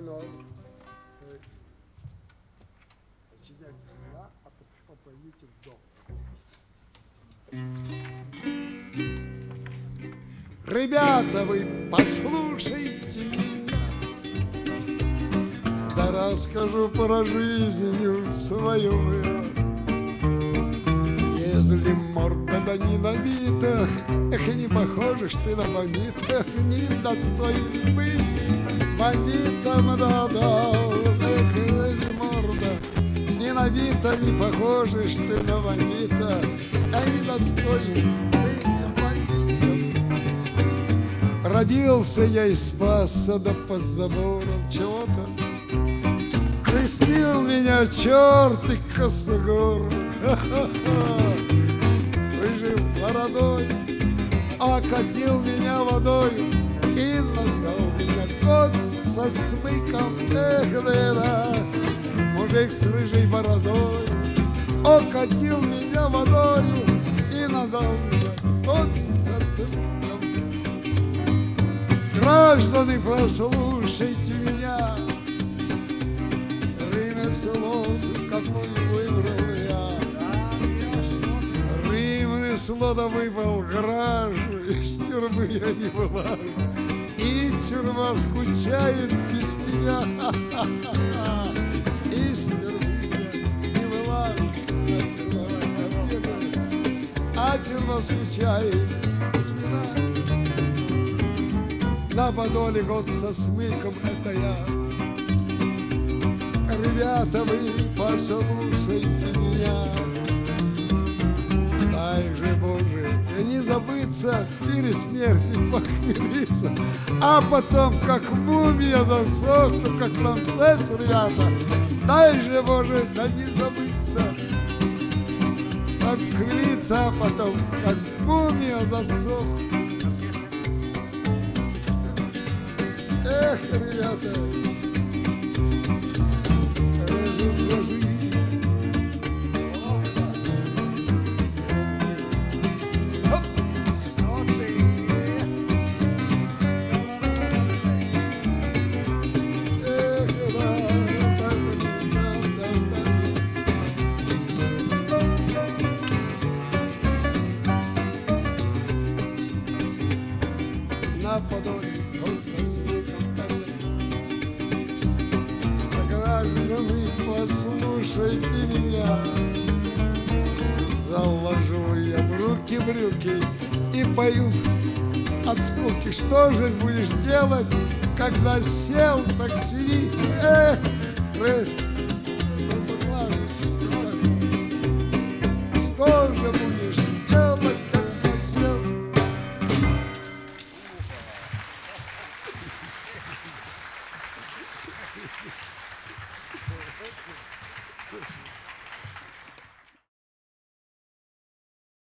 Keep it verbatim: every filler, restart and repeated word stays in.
мной. Сочиняйте слова, а потом пойдите в дом. Ребята, вы послушайте меня, да расскажу про жизнь свою я. Если морда да не набита, эх, не похожешь ты на бандита, не достоин быть бандитом, да-да. Эх, если морда не набита, не похожешь ты на бандита, а не достоин быть бандитом. Родился я и спасся, да под забором чего-то крестил меня черт и косогор. Рыжий бородой окатил меня водой и назвал меня кот со смыком. Эх, да, мужик с рыжей бородой окатил меня водою и назвал меня кот со смыком. Граждане, прослушайте меня, ремесло, какое выбрал я. Ремесло да выпал гараж, из тюрьмы я не вылажу, и тюрьма скучает без меня. Из тюрьмы я не вылажу, а тюрьма скучает без меня. На подоле год со смыком — это я. Ребята, вы послушайте меня, дай же, Боже, не забыться, перед смертью похмелиться, а потом, как мумия засохну, как Рамсес, ребята, дай же, Боже, да не забыться, похмелиться, а потом, как мумия засохну. Эх, ребята, на подоле он со смехом ходит. Граждане, послушайте меня, заложу я в руки брюки и пою от скуки. Что же будешь делать, когда сел, так сиди? Эх, что же будешь делать, когда сел? Good.